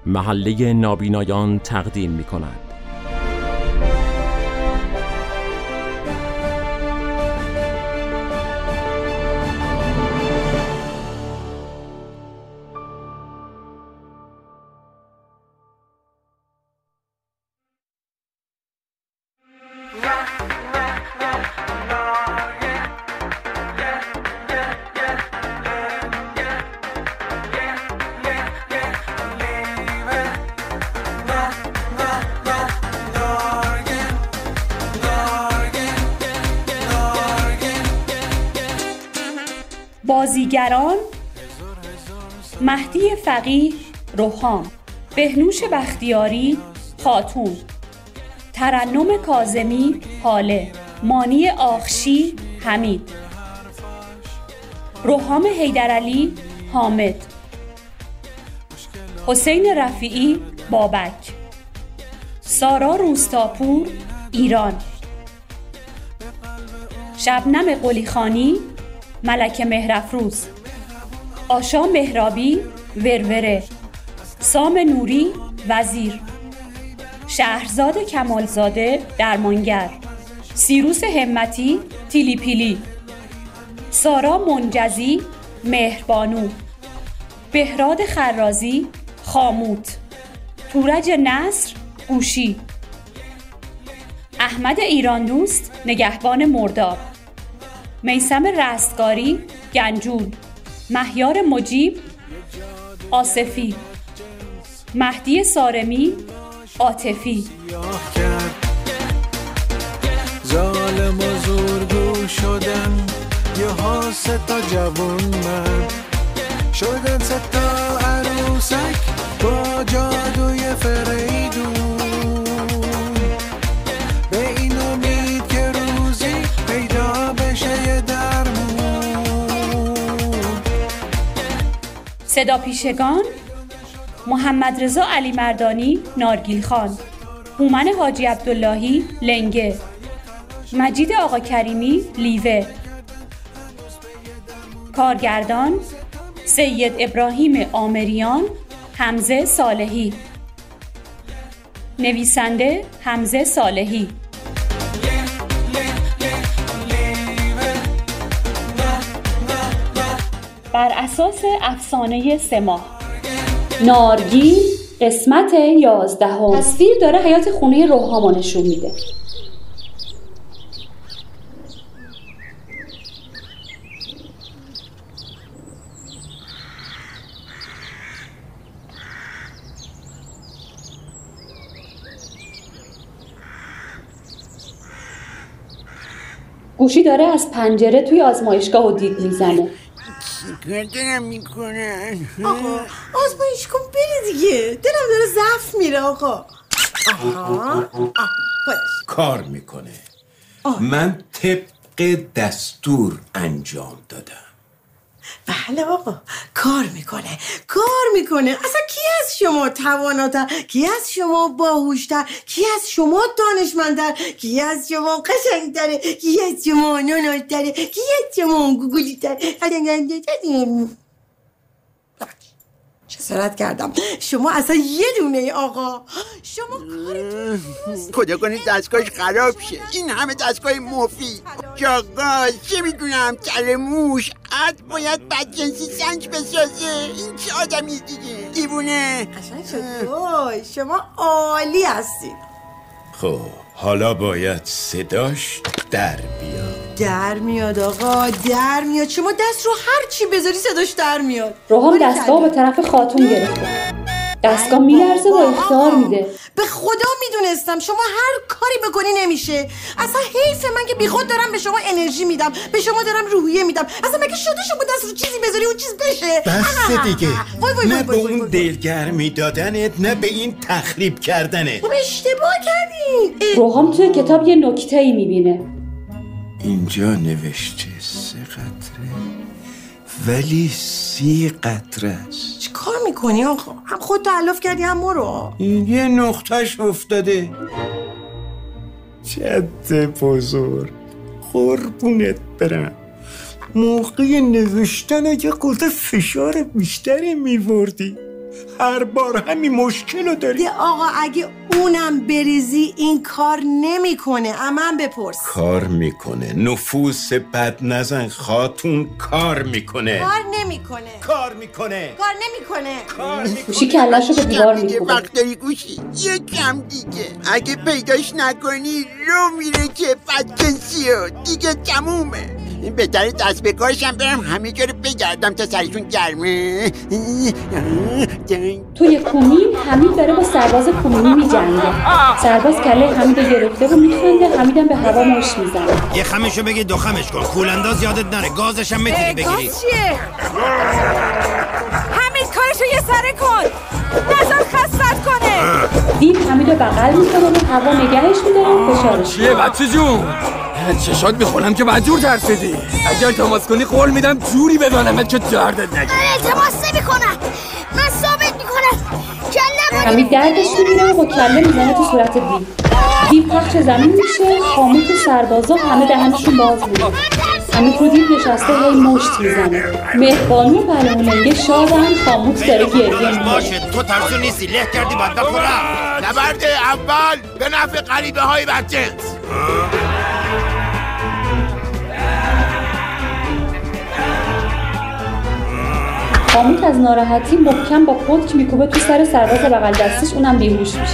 محله نابینایان تقدیم می‌کند. بازیگران: مهدی فقیه روحام، بهنوش بختیاری خاتون، ترنم کاظمی هاله، مانی آخشی حمید، روحام حیدرعلی حامد، حسین رفیعی بابک، سارا روستاپور ایران، شبنم قلیخانی ملکه مهرافروز، آشا مهرابی وروره، سام نوری وزیر، شهرزاد کمالزاده درمانگر، سیروس همتی تیلیپیلی، سارا منجزی مهربانو، بهراد خرازی خاموت، تورج نصر گوشی، احمد ایراندوست نگهبان مرداب، میثم رستگاری گنجول، مهیار مجیب آصفی، مهدی سارمی عاطفی. ظالم و زورگو شدن یه ها ستا جوون مرد شدن ستا عروسک با جادوی فریدون به این امید که روزی پیدا بشه یه درمون. صدا پیشگان: محمد رضا علی مردانی نارگیل خان، هومن حاجی عبداللهی لنگه، مجید آقا کریمی لیوه، کارگردان: سید ابراهیم آمریان حمزه صالحی، نویسنده حمزه صالحی. بر اساس افسانه 3 ماه. نارگیل قسمت 11. تصویر داره حیات خونه روحامو نشون میده. گوشی داره از پنجره توی آزمایشگاه و دید میزنه. چیکار دارم میکنن؟ آقا آزمایش کن بری دیگه، دلم داره ضعف میره آقا. کار میکنه. من طبق دستور انجام دادم. بله آقا کار میکنه. اصلا کی از شما تواناتر، کی از شما باهوشتر، کی از شما دانشمندتر، کی از شما قشنگتره، کی از شما ناناشتره، کی از شما گوگلیتره. جسارت کردم. شما اصلا یه دونه آقا، شما کارتون خدا کنه دستگاهش خراب شه. این همه دستگاه مفید جاگاز چه میدونم کله موش عد باید بدجنسی سنج بسازه. این چه آدمی دیگه دیوونه. قشنگ شد. شما عالی هستید. خب حالا باید صداش در میاد آقا، در میاد. شما دست رو هر چی بذاری صداش در میاد. روحام دستگاه به طرف خاتون گرفته. دستگاه میلرزه و اختار میده. به خدا میدونستم شما هر کاری بکنی نمیشه. اصلا حیفه من که بیخود دارم به شما انرژی میدم، به شما دارم روحیه میدم. اصلا مگه شده شما دست رو چیزی بذاری اون چیز بشه؟ بس دیگه. نه به اون دلگرمی دادنت، نه به این تخریب کردنت. اشتباه کردی. روحام توی کتاب یه نکته‌ای میبینه. اینجا نوشته 3 قطره ولی 30 قطره است. چی کار میکنی آقا؟ هم خود تألف کردی هم ما رو. این یه نقطهش افتاده. جد بزرگ قربونت برم، موقع نوشتن یه قطعه فشار بیشتری میوردی. هر بار همین مشکل رو داری. آقا اگه اونم بریزی این کار نمیکنه. امن بپرس. کار میکنه. نفوس بد نزن خاتون. کار میکنه. گوشی کله‌شو به دیوار میکوبه. وقت داری گوشی یکم دیگه اگه پیداش نکنی رو میره که بدجنسیه دیگه تمومه. بهتره دست به کارشم برم همه جا رو بگردم تا سرشون گرمه. توی کومین حمید داره با سرباز کومینی میجنگه. سرباز کله حمیدو گرفته و میخنده. حمیدم به هوا مشت میزنه. یه خمشو بگی دو خمش کن. کولانداز یادت نره. گازش هم میتونی بگیری. گاز چیه؟ حمید کارشو یه سره کن. نظر خستت کنه. دیو حمیدو بغل میکنه و هوا نگهش میداره فشارش. چیه بچه جون؟ چشات میخونم که بعد جور ترسیدی. اگر التماس کنی قول میدم جوری بزنمت که دردت نگیره. التماس نمیکنم. من ثابت میکنم. کله حمید دردش میگیره و با کله میزنه تو صورت دیو پخش زمین میشه. خاموش و سربازا همه دهنشون باز میشه. حمید رو دیو نشسته هی مشت میزنه. مهربانو و پلمولنگه شادن. خاموش داره گریه میکنه. باشه تو ترسو نیستی. له کردی باید بخورم. نبرد اول به نفع غریبه های بدجنس. خاموش از ناراحتی محکم با پتک میکوبه تو سر سرباز بغل دستش. اونم بیهوش میشه.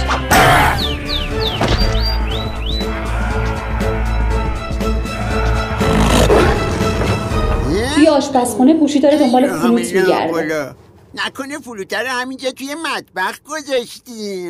توی آشپزخونه گوشی داره دنبال فلوت میگرده. نکنه فلوته رو همینجا توی مطبخ گذاشتی؟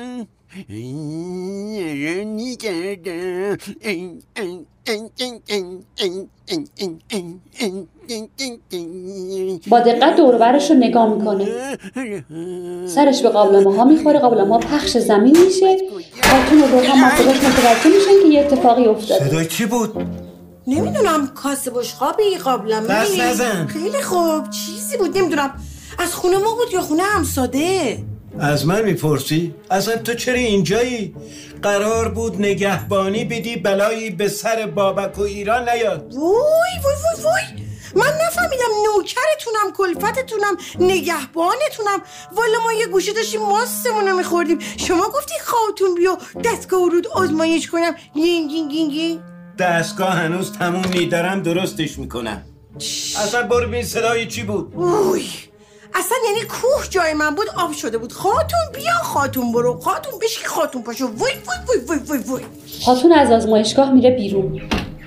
با دقت دور و برش رو نگاه میکنه. سرش به قابلمه ها میخوره. قابلمه ها پخش زمین میشه. خاتون و روحان مصدقاش متوجه میشن که یه اتفاقی افتاده. صدای چی بود؟ نمیدونم. کاسه بشقابی قابلمه. دست نزن. خیلی خوب. چیزی بود نمیدونم. از خونه ما بود یا خونه همساده؟ از من میپرسی؟ اصلا تو چرا اینجایی؟ قرار بود نگهبانی بدی بلایی به سر بابک و ایران نیاد. وای من نفهمیدم. نوکرتونم، کلفتتونم، نگهبانتونم. والا ما یه گوشه داشتیم ماستمونو میخوردیم. شما گفتی خاتون بیا دستگاه ورود آزمایش کنم. دستگاه هنوز تموم نیدارم درستش میکنم. اصلا برو ببین صدای چی بود. اصلا یعنی کوه جای من بود آب شده بود. خاتون بیا، خاتون برو، خاتون بشکی، خاتون پاشو. وای. خاتون از آزمایشگاه میره بیرون.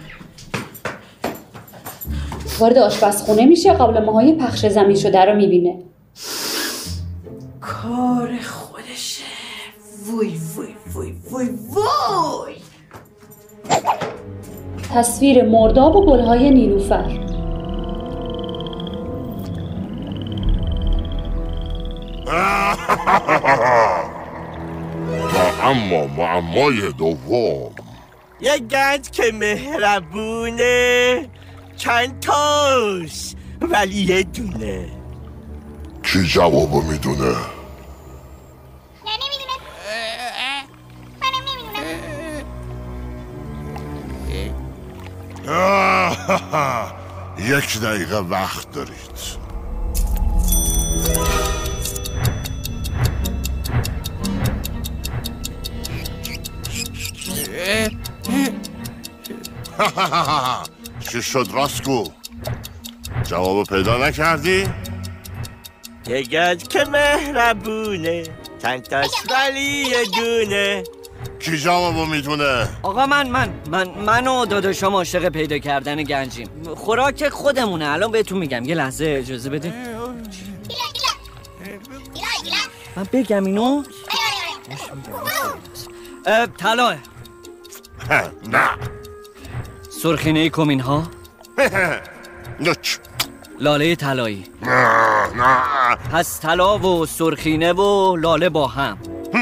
وارد آشپزخونه میشه. قابلمه‌های پخش زمین شده رو میبینه. کار خودشه. وای. تصویر مرداب و گلهای نیلوفر. اما معمای دوم یه گنج که مهربونه چند تاش ولی یه دونه. کی جوابو میدونه؟ نمیدونه. منم نمیدونم. 1 دقیقه وقت دارید. چی شد راسکو؟ جوابو پیدا نکردی؟ یه گنج که مهربونه چند تاش ولی یه دونه. کی جوابو میدونه؟ آقا من و داداشم عاشق پیدا کردن گنجیم. خوراک خودمونه. الان بهتون میگم. یه لحظه اجازه بدین. من بگم اینو؟ طلاه. نه. سرخینه کومین ها. نچ. لاله طلایی. نه. پس طلا و سرخینه و لاله با هم.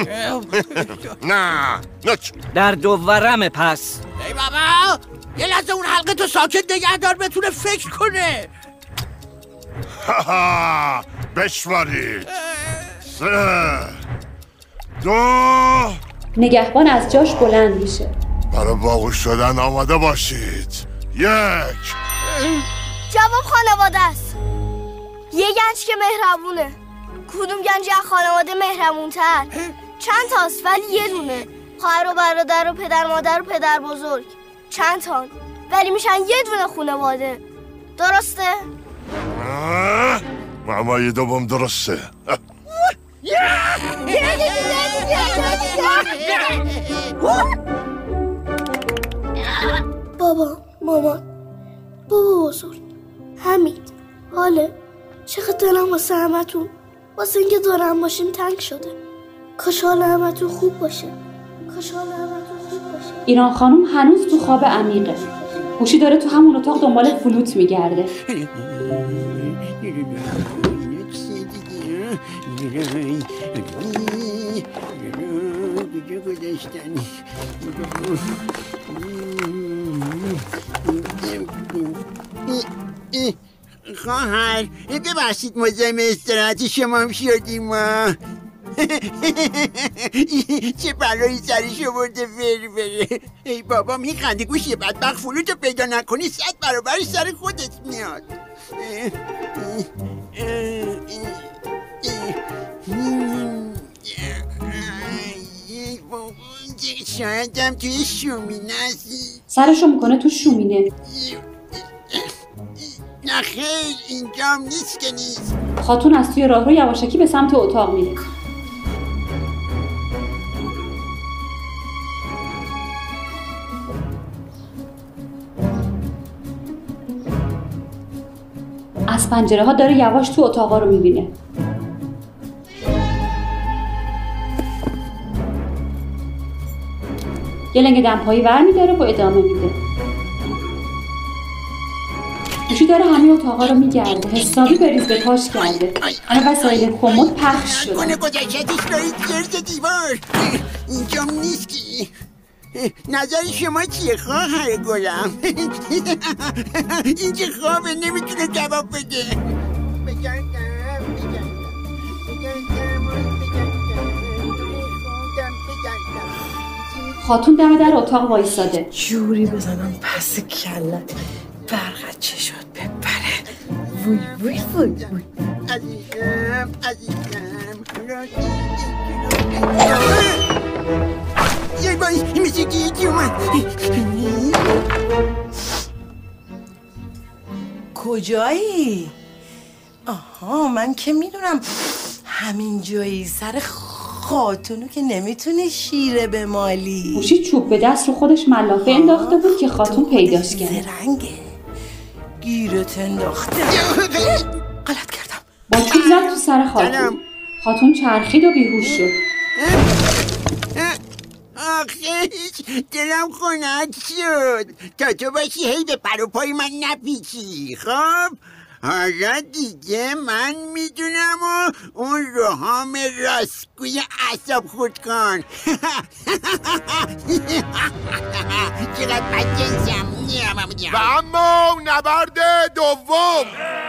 نه. نچ. در دوورم پس. ای بابا یه لحظه اون حلقه تو ساکت نگه دار بتونه فکر کنه. بشمارید. 3 2. نگهبان از جاش بلند میشه. برای باقوش شدن آماده باشید. 1. جواب خانواده است. یه گنج که مهربونه. کدوم گنج از خانواده مهربونتر؟ چند تاست ولی یه دونه. خواهر و برادر و پدر مادر و پدر بزرگ چند تا ولی میشن یه دونه خانواده. درسته؟ مامای دوم درسته. بابا، مامان، بابا بزرگ، حمید، حاله چقدر دلم واسه همتون، واسه اینکه دارم باشین تنگ شده. کاش حال همتون خوب باشه. ایران خانم هنوز تو خواب عمیقه. هوشی داره تو همون اتاق دنبال فلوت میگرده. خواهر ببخشید مزاحم استراحت شما هم شدیم ما. چه بلایی سرش آورده بره. ای بابا میخنده گوشی بدبخت فلوتو پیدا نکنی 100 برابر سر خودت میاد. شایدم توی شومینه هستی. سرشو میکنه تو شومینه. نه خیر اینجام نیست که نیست. خاتون از توی راهرو یواشکی به سمت اتاق میره. از پنجره ها داره یواش تو اتاقا رو میبینه. یه لنگ دمپایی ور میداره و ادامه میده. هوشی داره همه اتاقا رو میگرده. حسابی بریز به پاش کرده. همه وسایل کمد پخش شده. کنه گذاشتش دارید گرد دیوار. اینجام نیست که. نظر شما چیه خواهر گلم؟ این که خوابه نمیتونه جواب بده. خاتون دم در اتاق وایساده. جوری بزنم پس کلت برقت چه شد بپره. وی وی وی وی. عزیزم یه بایی مثل که یکی اومد. کجایی؟ آها من که میدونم همین جایی سر خاتونو که نمیتونی شیره بمالی. هوشی چوب به دست رو خودش ملافه انداخته بود که خاتون پیداش کرد. زرنگه گیرت انداخته. غلط کردم. با چوب زد تو سر خاتون. خاتون چرخید و بیهوش شد. آخیش دلم خنک شد. تا تو باشی هی به پر و پای من نپیچی. خب حالا دیگه من میدونم و اون روحام راستگوی اعصاب خورد کن. چقدر بدجنسم. و اما نبرد دوم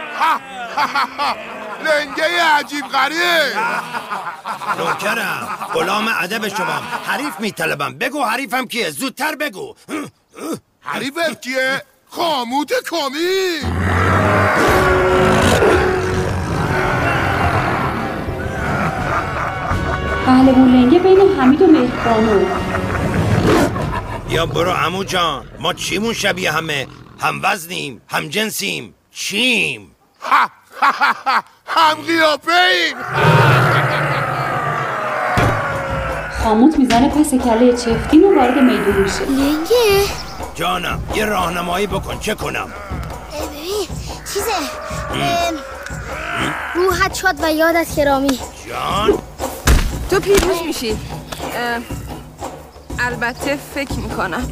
لنگه عجیب غریب. نوکرم غلام ادب شما. حریف میطلبم. بگو حریفم کیه؟ زودتر بگو. حریفت کیه؟ خاموت کمی. پهلوون لنگه بین حمید و مهربانو. یا برو عمو جان ما چیمون شبیه همه؟ هم وزنیم هم جنسیم چیم؟ هم قیافه‌ایم. خاموت میزنه پس کله چفتین و وارد میدون میشه. لنگه جانم یه راهنمایی بکن چه کنم؟ ببین چیزه روحت شاد و یادت گرامی. جان تو پیروز میشی. البته فکر میکنم.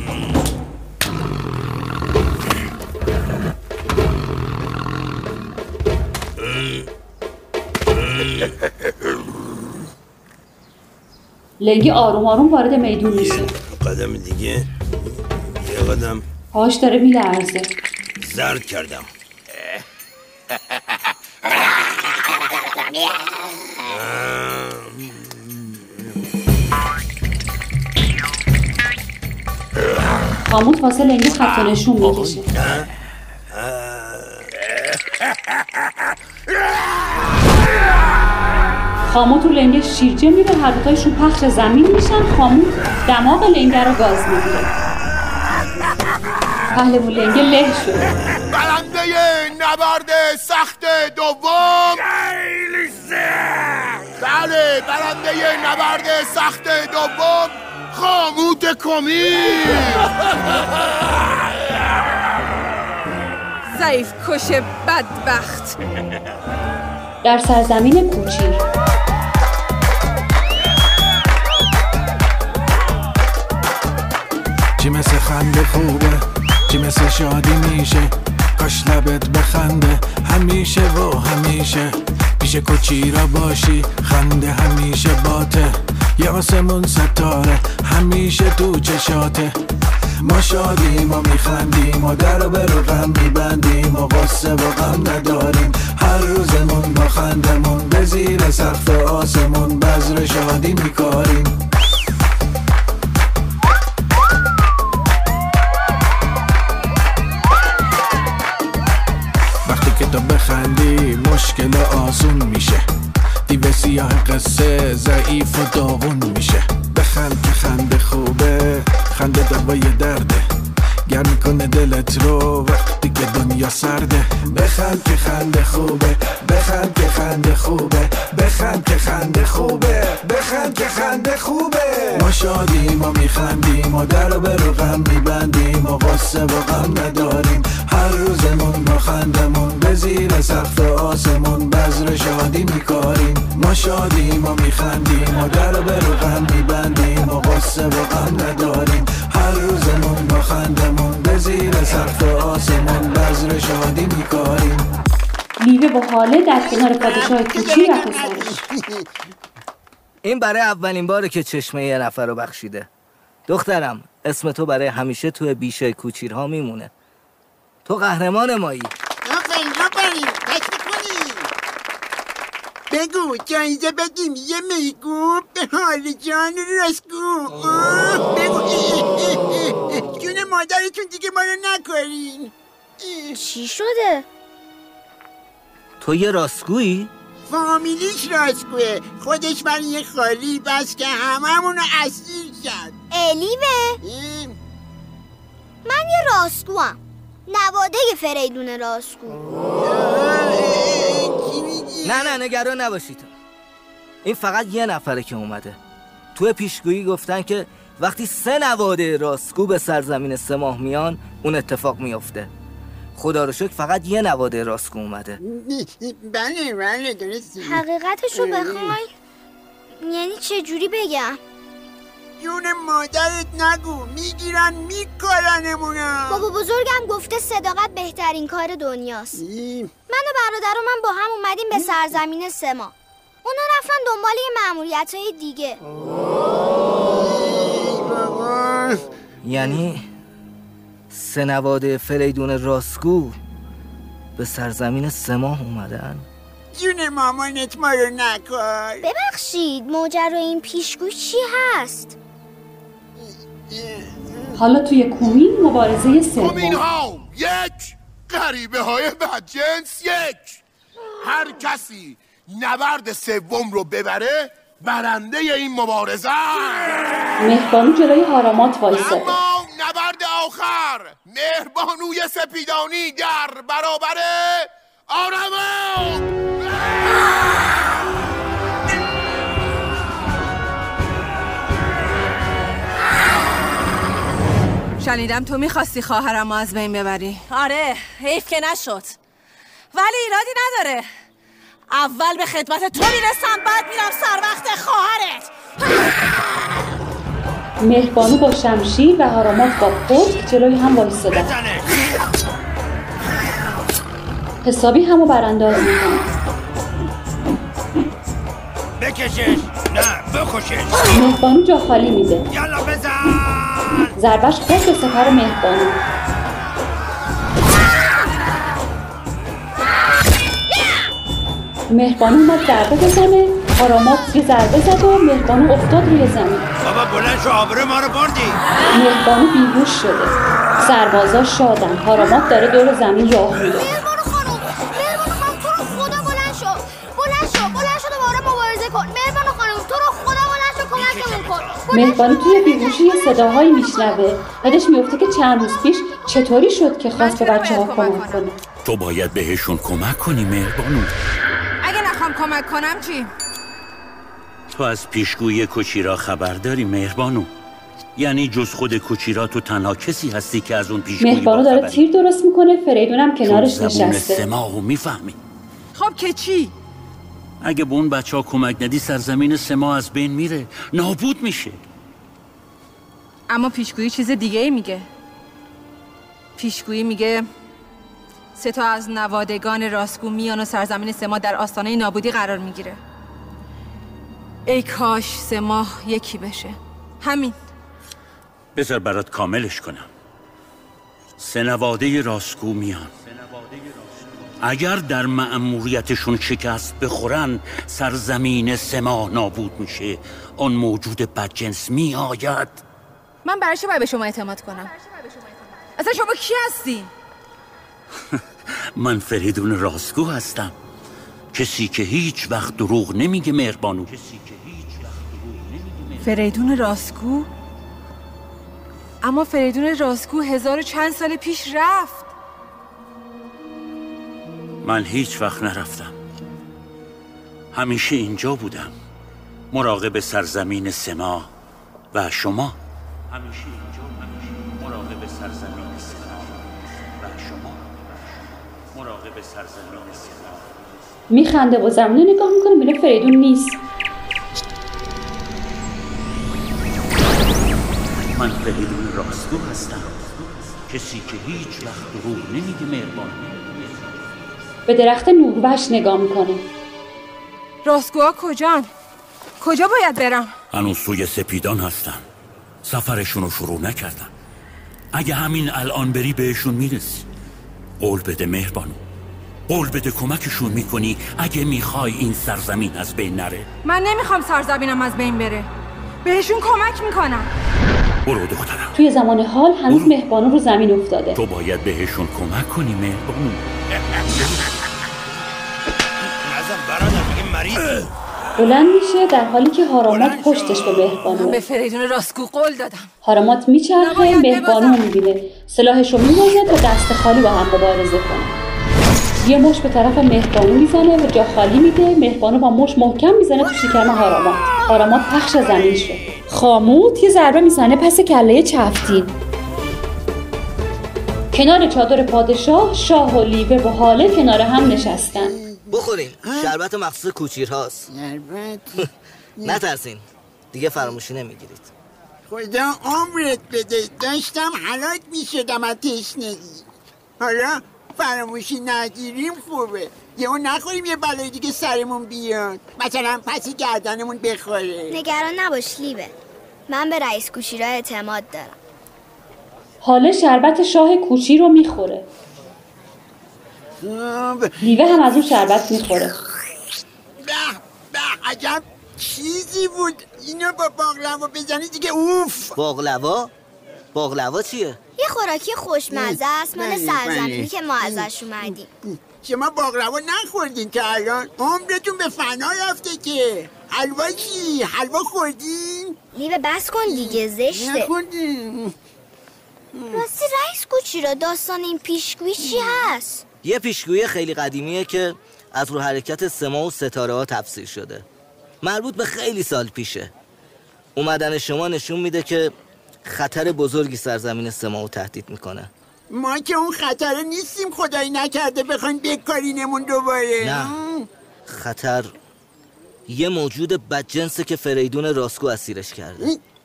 لنگه آروم آروم وارد میدون میشه. قدم دیگه یه قدم. پاش داره میلرزه. زرد کردم. خاموت واسه لنگه خط و نشون میکشه. خاموت رو لنگه شیرجه میره، هر دوتایشون پخش زمین میشن. خاموت دماغ لنگه رو گاز میگیره. پهلوون لنگه له شده. برنده نبرد سخت دوم خیلی سخت. بله، برنده نبرد سخت دوم خاموت کمیر. ضعیف کش بدبخت. در سرزمین کوچیر چی مثل خنده خوبه، چی مثل شادی میشه، کاش لبت بخنده همیشه و همیشه. پیش کوچیرا باشی خنده همیشه باته، یه آسمون ستاره همیشه تو چشاته. ما شادیم و میخندیم و در به رو غم میبندیم و غصه و غم نداریم. هر روزمون با خندمون به زیر سقف آسمون بذر شادی میکاریم. وقتی که تو بخندی مشکل آسون میشه، دیو سیاه قصه ضعیف و داغون میشه. بخند که خنده خوبه، خنده دوای درده، گرم میکنه دلت رو وقتی که دنیا سرده. بخند که خنده خوبه، بخند که خنده خوبه، بخند که خنده خوبه، بخند که خنده خوبه. ما شادیم و میخندیم و در به رو غم میبندیم و غصه و غم نداریم. هر روزمون با خندمون به زیر سقف آسمون بذر شادی میکاریم. ما شادیم و میخندیم و در به رو غم میبندیم و غصه و غم نداریم. هر روزمون با خندمون به زیر سقف آسمون بذر شادی میکاریم. میوه با حاله در کنار پادشاه کوچیر و پسرش. این برای اولین باره که چشمه یه نفر رو بخشیده. دخترم، اسم تو برای همیشه توی بیشه کوچیرها میمونه. تو قهرمان مایی. آفرین تشریف کنیم. بگو جایزه بدیم یه میگو به حال جان راسکو. بگو جون مادرتون دیگه ما رو نکارین. چی شده؟ تو یه راسکویی؟ فامیلیش راسکوه، خودش برای یه خالی بس که هممونو اسیر کرد. الیوه من یه راسکو هم، نواده فریدون راسکو. نه نگران نباشید، این فقط یه نفره که اومده. توی پیشگویی گفتن که وقتی 3 نواده راسکو به سرزمین 3 ماه میان اون اتفاق میفته. خدا رو شکر فقط یه نواده راسکو اومده. بله درسته. حقیقتشو بخوای یعنی چه جوری بگم؟ جون مادرت نگو، میگیرن میکارنمونم. بابا بزرگم گفته صداقت بهترین کار دنیاست. من و برادرم با هم اومدیم به سرزمین 3 ماه. اونا رفتن دنبال یه مأموریت‌های دیگه. یعنی 3 نواده فریدون راسکو به سرزمین 3 ماه اومدن؟ جون مامانت ما رو نکار. ببخشید ماجرای این پیشگویی چی هست؟ حالا توی کومین مبارزه سوم. کومین ها 1، غریبه های بدجنس 1. هر کسی نبرد سوم رو ببره برنده این مبارزه. مهربانو جلوی هارامات وایساده. اما نبرد آخر مهربانوی سپیدانی در برابر آرامات. شنیدم تو میخواستی خواهرمو از بین ببری. آره حیف که نشد، ولی ایرادی نداره. اول به خدمت تو میرسم بعد میرم سر وقت خواهرت. مهربانو با شمشیر و هارامات با پشت جلوی هم وایساده. حسابی همو برانداز میکنه. بکشش، نه بکشش. مهربانو جا خالی میده. یالا بزن. ضربش خورد به سپر مهربانو. مهربانو اومد ضربه بزنه، هارامات یه ضربه زد و مهربانو افتاد روی زمین. بابا بلند شو، آبرو ما رو بردی. مهربانو بیهوش شده. سربازا شادن. هارامات داره دور زمین راه میره. مهربانو خانم تو رو خدا بلند شو دوباره مبارزه کن. مهربانو توی بیهوشی یه صداهایی میشنوه. یادش میفته که چند روز پیش چطوری شد که خواست به بچه‌ها کمک کنه. تو باید بهشون کمک کنی مهربانو. اگه نخوام کمک کنم چی؟ تو از پیشگویی کوچیرا خبر داری مهربانو؟ یعنی جز خود کوچیرا تو تنها کسی هستی که از اون پیشگویی مهربانو داره تیر درست میکنه، فریدونم کنارش نشسته. سماهو میفهمی. خب که چی؟ اگه به اون بچه‌ها کمک ندی سرزمین سما از بین میره، نابود میشه. اما پیشگویی چیز دیگه ای میگه. پیشگویی میگه 3 از نوادگان راستگو میان و سرزمین سما در آستانه نابودی قرار میگیره. ای کاش سما یکی بشه. همین. بذار برات کاملش کنم. 3 نواده راستگو میان. اگر در مأموریتشون شکست بخورن سرزمین سما نابود میشه. اون موجود بدجنس می آید. من برای چه باید به شما اعتماد کنم؟ اصلا شما کی هستی؟ من فریدون راستگو هستم، کسی که هیچ وقت دروغ نمیگه مهربانو. فریدون راستگو؟ اما فریدون راستگو 1000 و چند سال پیش رفت. من هیچ وقت نرفتم، همیشه اینجا بودم، مراقب سرزمین سما و شما. همیشه اینجا مراقب سرزمین سما و شما. مراقب سرزمین سما. میخنده و زمین نگاه میکنه، میره فریدون نیست. من فریدون راستگو هستم، کسی که هیچ وقت دروغ نمیگه مهربان. به درخت نوربش نگاه میکنه. راستگوها کجان؟ کجا باید برم؟ هنوز سوی سپیدان هستن، سفرشون رو شروع نکردن. اگه همین الان بری بهشون میرسی. قول بده مهربانو، قول بده کمکشون میکنی اگه میخوای این سرزمین از بین نره. من نمیخوام سرزمینم از بین بره، بهشون کمک میکنم. برو دخترم. توی زمان حال هنوز مهربانو رو زمین افتاده. تو باید بهشون کمک کنی مهربانو. نظر برادر میگه مریض. بلند میشه در حالی که هارامات پشتش به مهربانو. من به فریدون راستگو قول دادم. هارامات میچرخه، مهربانو میبینه، سلاحشو میوازه تا دست خالی با هم مبارزه کنه. یه مش به طرف مهربانو میزنه و جا خالی میده. مهربانو با مش محکم میزنه تو شکم هارامات. هارامات پخش زمین شد. خاموت یه ضربه میزنه پس کله چفتین. کنار چادر پادشاه شاه و لیوه و حاله کنار هم نشستن. بخورین، شربت مخصوص کوچیرهاست. نترسین، دیگه فراموشی نمیگیرید. خدا عمرت بده، داشتم هلاک میشدم از تشنگی. حالا فراموشی نگیریم خوبه. یهو نخوریم یه بلای دیگه سرمون بیاد، مثلا پس گردنمون بخوره. نگران نباش لیوه، من به رئیس کوچیرا اعتماد دارم. حالا شربت شاه کوچی رو میخوره. لیوه هم از اون شربت میخوره. به عجب چیزی بود. اینو با باقلوا بزنی دیگه اوف. باقلوا چیه؟ یه خوراکی خوشمزه است مال سرزمینی که ما ازش اومدیم. شما باقلوا نخوردین که الان؟ عمرتون به فنا رفته که. حلوا چی؟ حلوا خوردین؟ لیوه بس کن دیگه، زشته. نخوردین. راستی رئیس کوچیرا، داستان این پیشگویی چی هست؟ یه پیشگویی خیلی قدیمیه که از رو حرکت سما و ستاره ها تفسیر شده. مربوط به خیلی سال پیشه. اومدن شما نشون میده که خطر بزرگی سرزمین سما رو تهدید میکنه. ما که اون خطر نیستیم، خدایی نکرده بخواین بکارینمون دوباره. نه، خطر یه موجود بدجنسه که فریدون راستگو اسیرش کرده.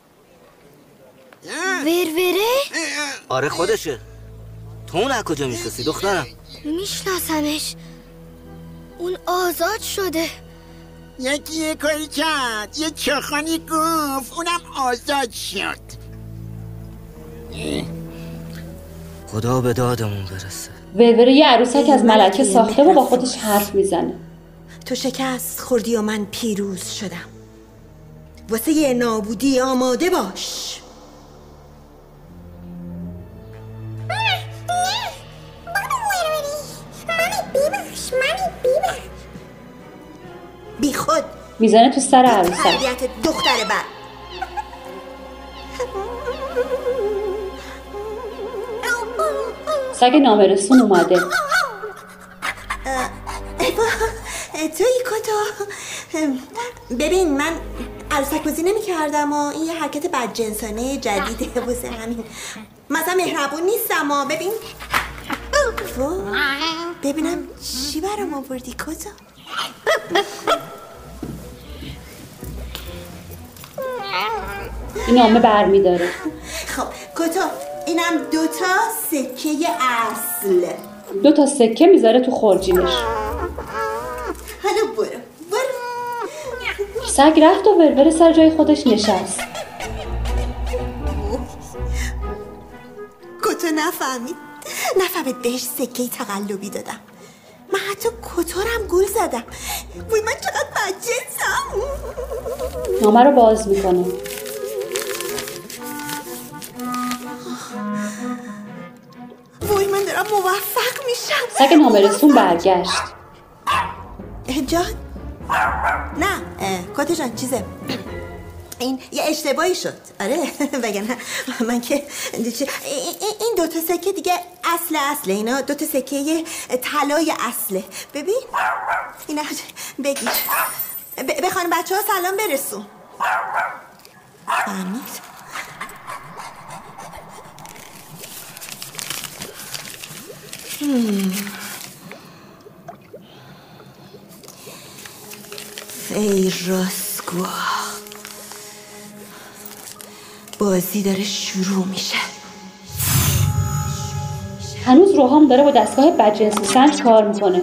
وروره؟ آره خودشه. تو اون از کجا میشناسی دخترم؟ میشناسمش، اون آزاد شده. یکی یه کاری کرد، یه چاخانی گفت، اونم آزاد شد. خدا به دادمون برسه. وروره یه عروسک از ملکه ساخته و با خودش حرف میزنه. تو شکست خوردی و من پیروز شدم. واسه یه نابودی آماده باش. بی خود میزنه تو سر عروسک. تربیت دختر بر سگ نامرسون اومده. توی کتا ببین من عروسک بازی نمی کردم و این یه حرکت بدجنسانه جدیده واسه همین مثلا مهربون نیستم و ببین ببینم چی برام آوردی کتا. این نامه برمی داره. خب کتا اینم 2 سکه اصل. 2 سکه میذاره تو خورجینش. حالا برو سگ رفت و ورور سر جای خودش نشست. کتا نفهمید بهش سکه تقلبی دادم. من حتی کتارم گل زدم. وای من چقدر بدجنسم. نامه رو باز میکنه. وای من دارم موفق میشم. سگ نامرسون برگشت. جان نه کتا جان چیزه این یه اشتباهی شد. آره وگرنه من که این 2 سکه دیگه اصله اینا 2 سکه طلای اصله. ببین اینا بگیر به خانم بچه ها سلام برسون. فهمید؟ ای راسکو بازی داره شروع میشه. هنوز روحام داره با دستگاه بدجنسی سنج کار میکنه.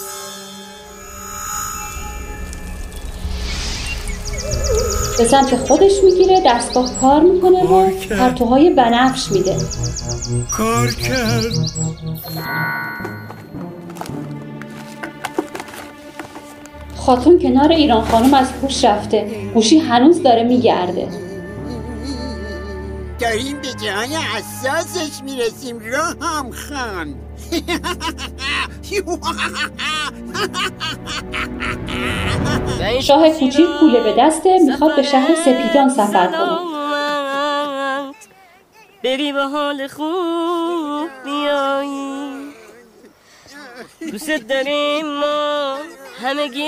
به سمت خودش میگیره، دستگاه کار میکنه و پرتوهای بنفش میده. کار کرد. خاتون کنار ایران خانم از هوش رفته. گوشی هنوز داره میگرده. داریم به جای حساسش میرسیم روحام خان. شاه کوچیک پوله به دسته، میخواد به شهر سپیدان سفر کنه. بری به حال خوب بیایی، دوست داریم ما همگی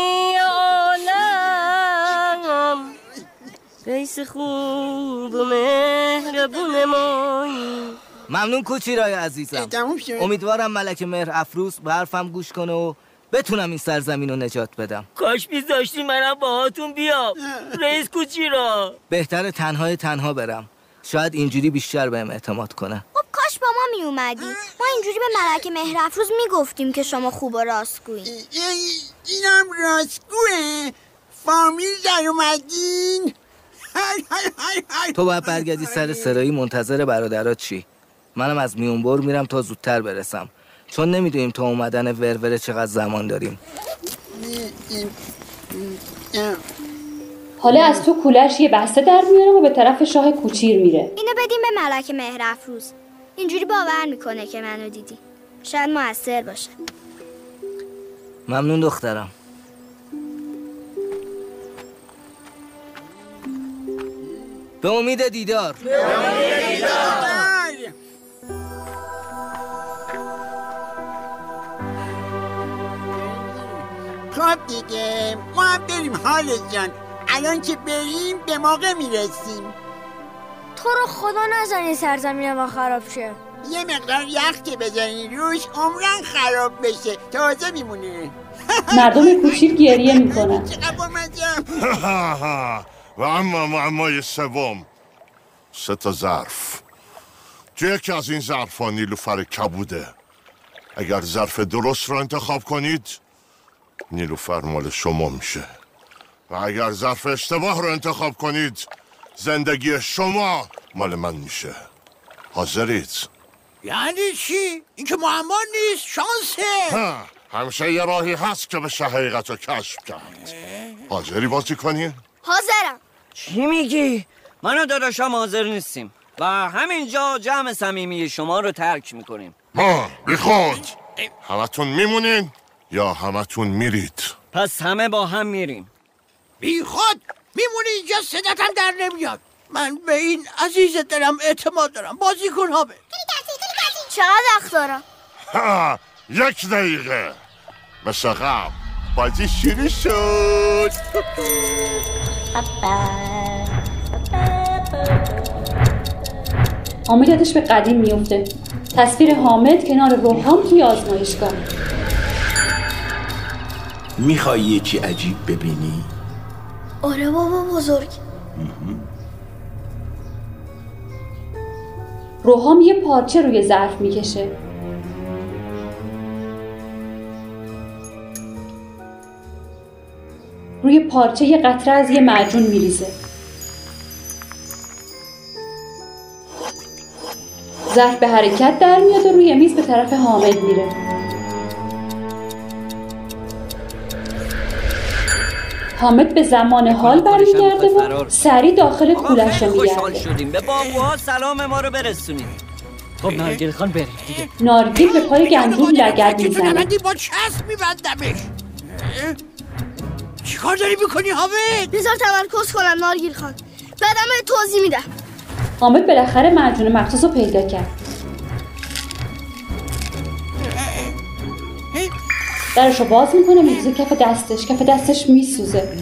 عالم، رئیس خوب و مهربون مایی. ممنون کوچیرای عزیزم. امیدوارم ملکه مهر افروز به حرفم گوش کنه و بتونم این سرزمین رو نجات بدم. کاش میذاشتی منم باهاتون بیام رئیس کوچیرا. بهتره تنها برم، شاید اینجوری بیشتر بهم اعتماد کنه. خب کاش با ما می اومدی. ما اینجوری به ملکه مهر افروز میگفتیم که شما خوب و راستگویی. اینم راستگوه؟ فامیل در اومدین؟ تو باید برگردی سر سرایی منتظر برادرات چی؟ منم از میونبر میرم تا زودتر برسم، چون نمیدونیم تا اومدن ورور چقدر زمان داریم. حالا از تو کولش یه بسته در میاره و به طرف شاه کوچیر میره. اینو بدیم به ملکه مهر افروز، اینجوری باور میکنه که منو دیدی، شاید موثر باشه. ممنون دخترم. به امید دیدار. خب دیگه ما هم بریم حالت جان. الان که بریم به موقع میرسیم. تو رو خدا نزنی سرزمین ما خراب شه. یه مقدار یخ که بزنی روش عمرن خراب بشه، تازه میمونه. مردم کوچیک گریه میکنن. و اما معمای سوم 3 ظرف. تو یکی از این ظرف ها نیلوفر کبوده. اگر ظرف درست رو انتخاب کنید نیلوفر مال شما میشه، و اگر ظرف اشتباه رو انتخاب کنید زندگی شما مال من میشه. حاضرید؟ یعنی چی؟ این که معما نیست، شانسه. همیشه یه راهی هست که بشه حقیقت رو کشف کرد. حاضری بازی کنی؟ حاضرم. چی میگی؟ من و داداشم حاضر نیستیم و همینجا جمع صمیمی شما رو ترک میکنیم. بی خود همتون میمونین یا همتون میرید؟ پس همه با هم میریم. بی خود میمونی اینجا، صداتم در نمیاد. من به این عزیز دلم اعتماد دارم. بازی کن ها. چقدر وقت دارم؟ ها 1 دقیقه. مثل قبل بازی شروع شد. حامد یادش به قدیم میفته. تصویر حامد کنار روحام توی آزمایشگاه. میخوای یه چی عجیب ببینی؟ آره بابا بزرگ. روحام یه پارچه روی ظرف میکشه. روی پارچه یه قطره از یه معجون میریزه. ظرف به حرکت در میاد و روی میز به طرف حامد میره. حامد به زمان حال برمیگرده و سریع داخل کولش رو خوشحال میگرده. شدیم. به بابوها سلام ما رو برسونیم. خب نارگیل خان بریم دیگه. نارگیل به پای گنجور لگد میزنه. نبندی با چسب میبندمش. چی کار داری میکنی حامد؟ بذار تمرکز کنم نارگیل خان، بعدم به توضیح میدم. حامد بالاخره معجون مخصوص رو پیدا کرد. درشو باز میکنه، میریزه کف دستش میسوزه.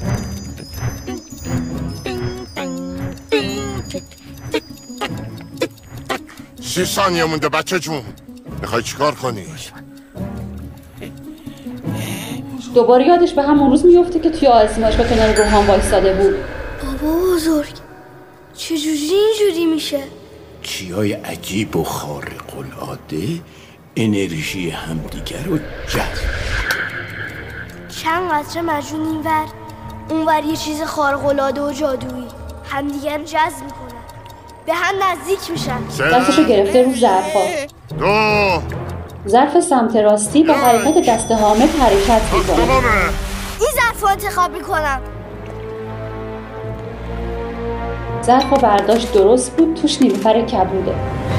30 ثانیه مونده بچه جون. میخوای چیکار کنی؟ دوباره یادش به همون روز میفته که توی آزمایشگاه کنار روحان وایساده بود. بابا بزرگ چجوری اینجوری میشه؟ چیای عجیب و خارق العاده انرژی همدیگر رو جذب. چند قطره معجون اینور اونور یه چیز خارق العاده و جادویی همدیگر رو جذب میکنن، به هم نزدیک میشن. دستشو گرفته رو ظرفا. ظرف سمت راستی با حرکت دست حامد حرکت میکنه. این ظرف رو انتخاب میکنم. ظرف رو برداشت، درست بود، توش نیلوفر کبوده.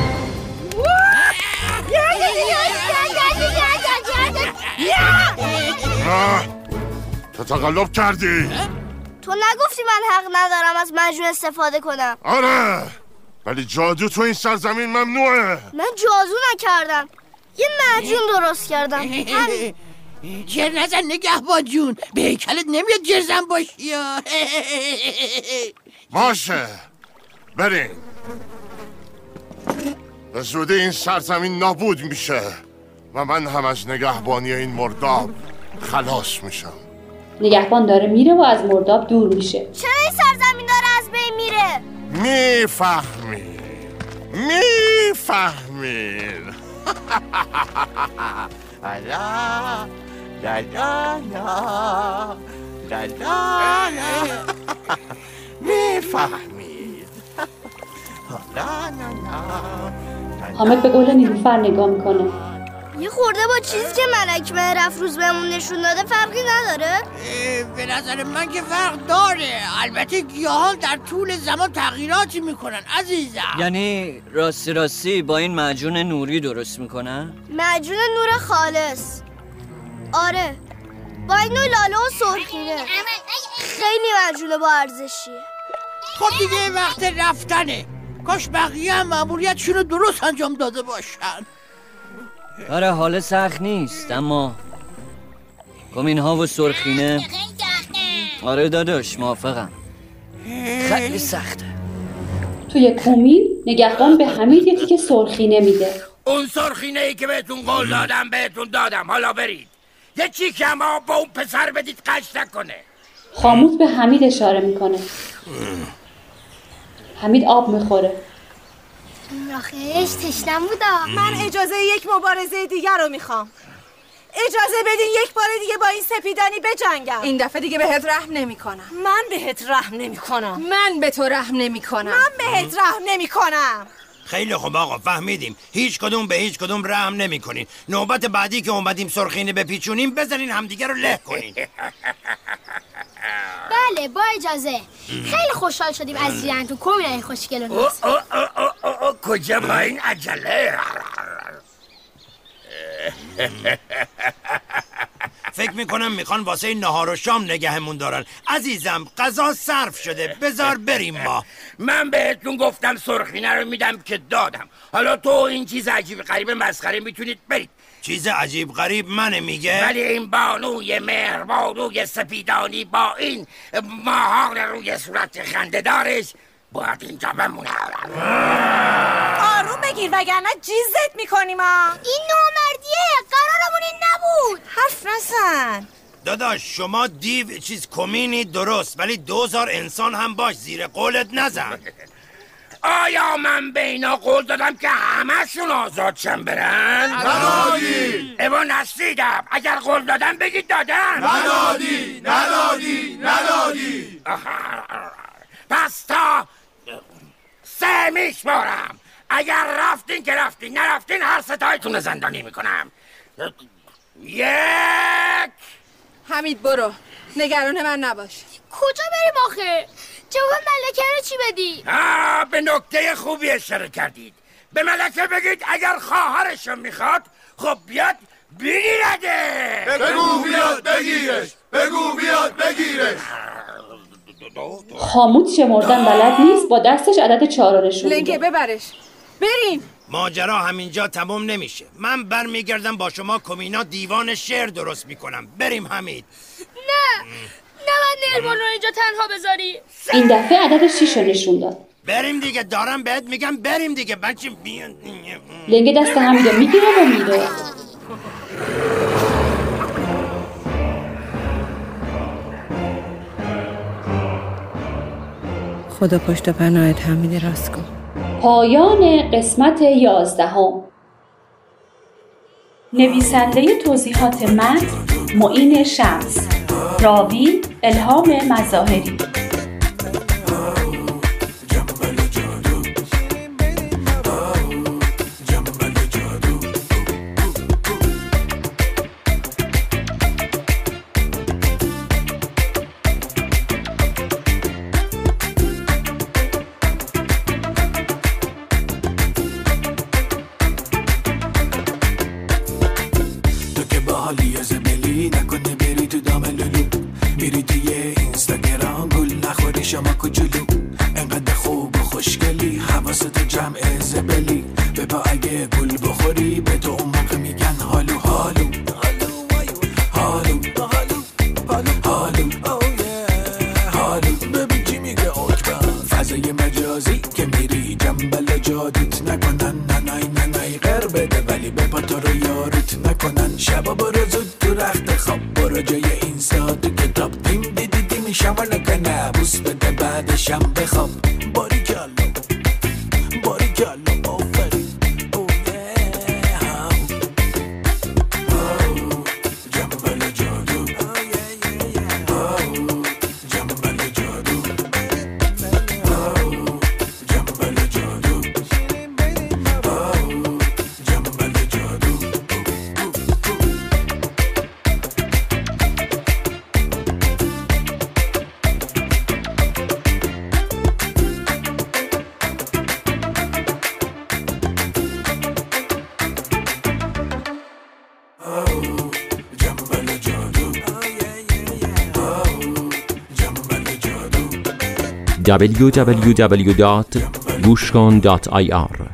تو تقلب کردی. تو نگفتی من حق ندارم از معجون استفاده کنم؟ آره، ولی جادو تو این سرزمین ممنوعه. من جادو نکردم، یه معجون درست کردم. جر نزن نگهبان جون، به هیکلت نمیاد جرزن باشی. باشه بریم. به زودی این سرزمین نابود میشه و من هم از نگهبانی این مرداب خلاص میشم. نگهبان داره میره و از مرداب دور میشه. چرا این سرزمین داره از بین میره؟ میفهمین. میفهمید. حامد به گل نیلوفر نگاه میکنه. یه خورده با چیزی که ملک مهرف روز بهمون نشون داده فرقی نداره؟ به نظر من که فرق داره. البته گیاهان در طول زمان تغییراتی میکنن عزیزم. یعنی راستی با این معجون نوری درست میکنن؟ معجون نور خالص. آره، با این نوع لاله و سرخینه. خیلی معجون با ارزشیه. خب دیگه وقت رفتنه. کاش بقیه هم مأموریتشون رو درست انجام داده باشن. آره حال سخت نیست، اما گمین ها و سرخینه. آره داداش موافقم، خیلی سخته. توی کومین نگهبان به حمید یه تیکه سرخینه میده. اون سرخینه ای که بهتون قول دادم بهتون دادم، حالا برید یه چیکم آب با اون پسر بدید قش نکنه. خاموش به حمید اشاره میکنه. حمید آب میخوره. آخیش تشنم بودا. من اجازه یک مبارزه دیگر رو میخوام. اجازه بدین یک بار دیگه با این سپیدانی بجنگم. این دفعه دیگه بهت رحم نمیکنم. من بهت رحم نمیکنم. من به تو رحم نمیکنم. من بهت رحم نمیکنم. خیلی خوب آقا، فهمیدیم. هیچ کدوم به هیچ کدوم رحم نمی کنین. نوبت بعدی که اومدیم سرخینه بپیچونیم بزنین همدیگه رو له کنین. بله با اجازه. خیلی خوشحال شدیم از دیدن تو کومینای خوشگل و ناز. کجا با این عجله؟ فکر میکنم میخوان واسه نهار و شام نگهمون دارن. عزیزم غذا صرف شده، بذار بریم ما. من بهتون گفتم سرخینه رو میدم که دادم. حالا تو این چیز عجیب غریب مسخره میتونید برید. چیز عجیب غریب منه میگه؟ ولی این بانوی مهربانوی سپیدانی با این ماهان روی صورت خنده دارش باید اینجا بمونه. آروم بگیر وگرنه جیزت میکنیم ها. این نامردیه، قرارمون این نبود. حرف نزن. داداش شما دیو چیز کمینی درست، ولی 2000 انسان هم باش، زیر قولت نزن. آیا من به اینا قول دادم که همه‌شون آزاد شن برن؟ ندادی. ایوا نشنیدم. اگر قول دادم بگید دادم. ندادی. پس تا 3 میشمارم. اگر رفتین که رفتین، نرفتین هر ستایتون زندانی میکنم. 1. حمید برو، نگران من نباش. کجا بریم آخه؟ جواب ملکه رو چی بدی؟ به نکته خوبی اشاره کردید. به ملکه بگید اگر خواهرشو میخواد خب بیاد بگیرده. بگو بیاد بگیرش. حامود شمردن بلد نیست، با دستش عدد 4 رو نشون لنگه ببرش. بریم. ماجرا همینجا تمام نمیشه. من برمیگردم با شما کمینا دیوان شعر درست میکنم. بریم حمید. نه من مهربان رو اینجا تنها بذاری. این دفعه عدد 6 رو نشون داد. بریم دیگه، دارم بهت میگم بریم دیگه. بچه بیان. لنگه دست حمیدو میگیره و میره. خدا پشت پناهت حمید راسکو. پایان قسمت 11. نویسنده توضیحات متن معین شمس، راوی الهام مظاهری. شما کجولو انقدر خوب و خوشگلی، حواست جمع زبلی. ببا اگه گل بخوری به تو اون موقع میگن هالو هالو هالو. ببین چی میگه اکبر، فضای مجازی که میری جنبل جادت نکنن. ننای غیر بده ولی به پا تو رو یارت نکنن. شبا برو زود تو رخت خواب، برو جای این ساعت کتاب. تیم دیدی میشم و نکنه بوس بده بعدشم بخواب. باریکالو آفرین. جنبل جادو جنبل جادو جنبل جادو جنبل جادو. www.gushkon.ir